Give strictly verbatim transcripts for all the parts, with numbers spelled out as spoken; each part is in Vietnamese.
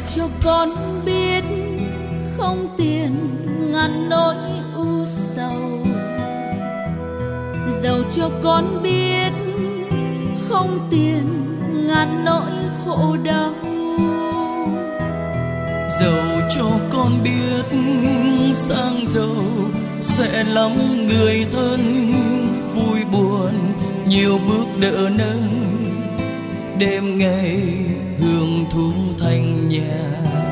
cho con biết không tiền ngàn nỗi u sầu, dẫu cho con biết không tiền ngàn nỗi khổ đau, dẫu cho con biết sang giàu sẽ lắm người thân, vui buồn nhiều bước đỡ nâng, đêm ngày hương thú thanh nhà.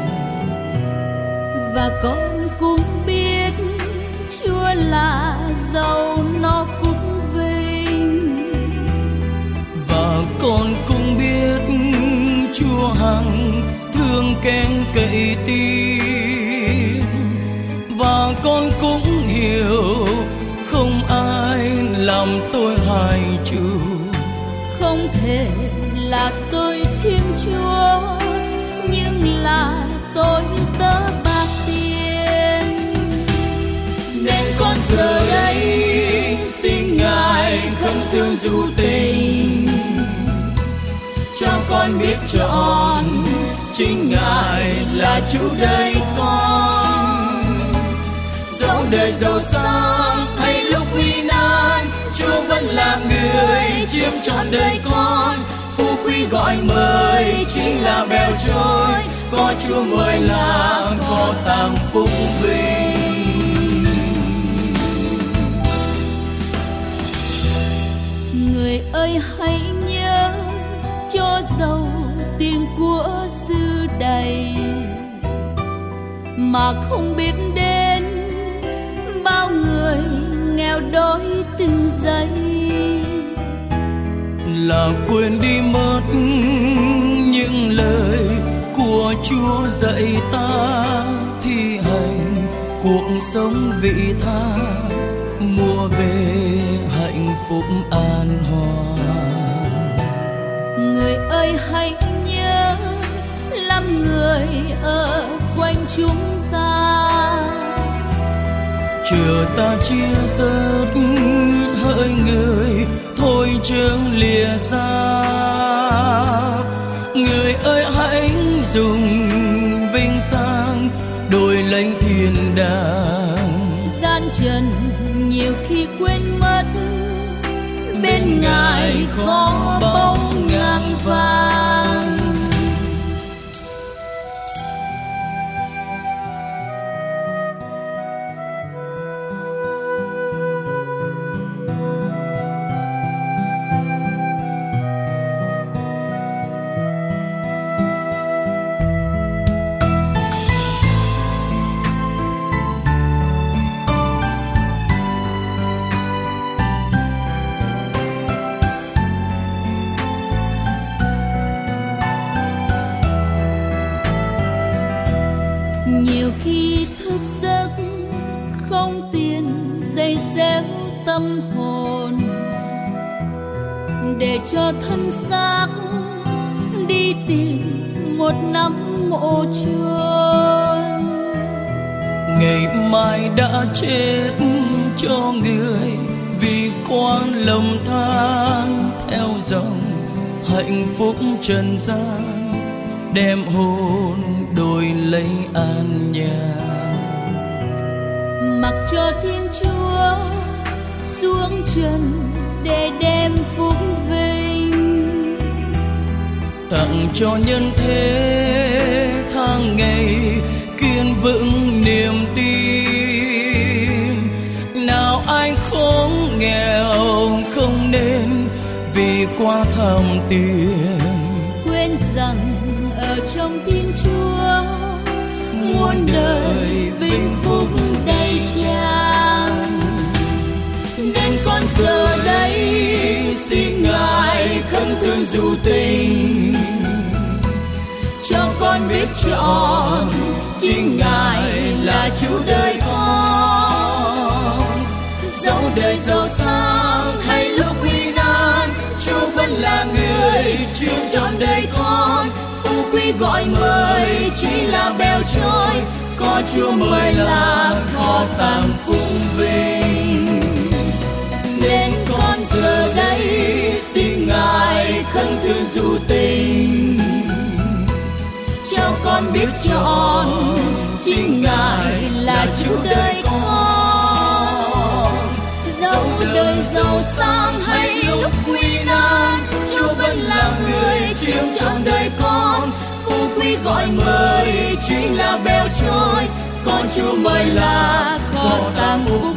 Và con cũng biết Chúa là giàu no phúc vinh, và con cũng biết Chúa hằng thương kén cậy tin, và con cũng hiểu không ai làm tôi hại chủ, không thể là tôi Thiên Chúa nhưng là tôi tớ bạc tiền. Nên con giờ đây xin Ngài khấn thương du tình, cho con biết chọn chính Ngài là Chủ đời con. Dẫu đời giàu sang hay lúc nguy nan, Chúa vẫn là người chiếm trọn đời con. Phú quý gọi mời chính là bèo trôi, có Chúa mời là có tàng phúc vinh. Người ơi hãy nhớ, cho giàu tiền của dư đầy mà không biết đến bao người nghèo đói từng giây, là quên đi mất những lời của Chúa dạy ta, thi hành cuộc sống vị tha, mua về hạnh phúc an hòa. Người ơi hãy nhớ, làm người ở quanh chúng ta, chờ ta chia rớt hỡi người thôi chớ lìa xa. Người ơi hãy dùng vinh sang đổi lấy thiên đàng, gian trần nhiều khi quên mất bên Ngài khó bóng ngang vàng. Nhiều khi thức giấc không tiền dây xéo tâm hồn, để cho thân xác đi tìm một nắm mộ chôn. Ngày mai đã chết cho người vì quan lầm than, theo dòng hạnh phúc trần gian, đem hồn đổi lấy an nhàn. Mặc cho Thiên Chúa xuống trần để đem phúc vinh, tặng cho nhân thế tháng ngày kiên vững niềm tin. Nào ai khốn nghèo không nên vì quá tham tiền, quên rằng ở trong Thiên Chúa muôn đời vinh phúc đầy tràn. Nên con giờ đây xin Ngài khấn thương du tình, cho con biết chọn chính Ngài là Chủ đời con. Dẫu đời giàu sang hay lúc nguy nan, Chúa vẫn là người chuyên chọn đời con. Phú quý gọi mời chỉ là bèo trôi, có Chúa mời là kho tàng phúc vinh. Nên con giờ đây xin Ngài khấn thương du tình, cho con biết chọn, chính Ngài là Chúa đời con. Dẫu đời giàu sang hay lúc nguy nan, Chúa vẫn là người chiếu trọn đời con. Phú quý gọi mời, chính là bèo trôi, con Chúa mời là kho tàng phúc